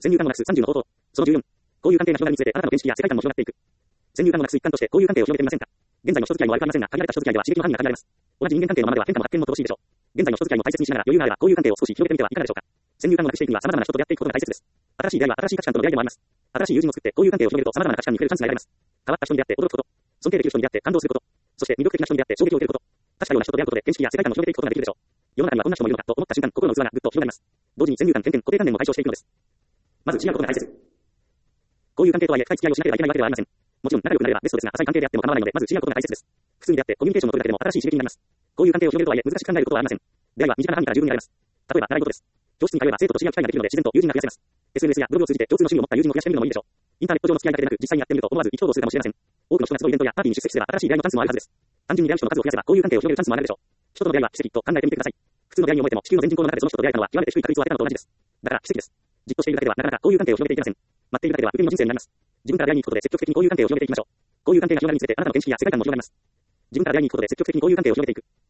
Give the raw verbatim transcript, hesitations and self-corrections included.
先入観をなくすさんじゅうの方法。そのじゅうよん。交友関係が広がるにつれてあなたの見識や世界観も広がっていく。先入観をなくす一環として交友関係を広げてみませんか。現在の人付き合いも悪くありませんが、限られた人付き合いでは刺激の範囲が限られます。同じ人間関係のままでは変化も発見も乏しいでしょう。現在の人付き合いも大切にしながら余裕があれば交友関係を少し広げてみてはいかがでしょうか。先入観をなくしていくには様々な人と出会っていくことが大切です。新しい出会いは新しい価値観との出会いでもあります。新しい友人を作って交友関係を広げると様々な価値観に触れるチャンスが得られます。変わった人に出会って驚くこと、尊敬できる人に出会って感動すること、そして魅力的な人に出会って衝撃を受けること、確かような人と出会うことで見識や世界観を広げていくことができるでしょう。世の中にはこんな人もいるのかと思った瞬間、心の器がぐっと広がります。同時に先入観、偏見、固定観念も解消していくのです。まず知り合うことが大切。交友関係とはいえ深い付き合いをしなければいけないわけではありません。もちろん仲良くなればベストですが、浅い関係であっても構わないので、まず知り合うことが大切です。普通に出会ってコミュニケーションを取るだけでも新しい刺激になります。交友関係を広げるとはいえ難しく考えることはありません。出会いは身近な範囲から十分にあります。例えば習い事です。教室に通えば生徒と知り合う機会ができるので自然と友人が増やせます。エスエヌエス やブログを通じて共通の趣味を持った友人を増やしてみるのもいいでしょう。インターネット上の付き合いだけでなく実際にやってみると思わず意気投合するかもしれません。多くの人が集うイベントやパーティーに出席すれば新しい出会いのチャンスもあるはずです。単純に出会う人の数を増やせば交友関係を広げるチャンスもあるでしょう。人との出会いは奇跡と考えてみてください。普通の出会いに思えても地球の全人口の中でその人と出会えたのは極めて低い確率を当てたのと同じです。だから奇跡です。じっとしているだけではなかなか交友関係を広げていけません。待っているだけでは不便の人生になります。自分から出会いに行くことで積極的に交友関係を広げていきましょう。交友関係が広がるにつれてあなたの見識や世界観も広がります。自分から出会いに行くことで積極的に交友関係を広げていく。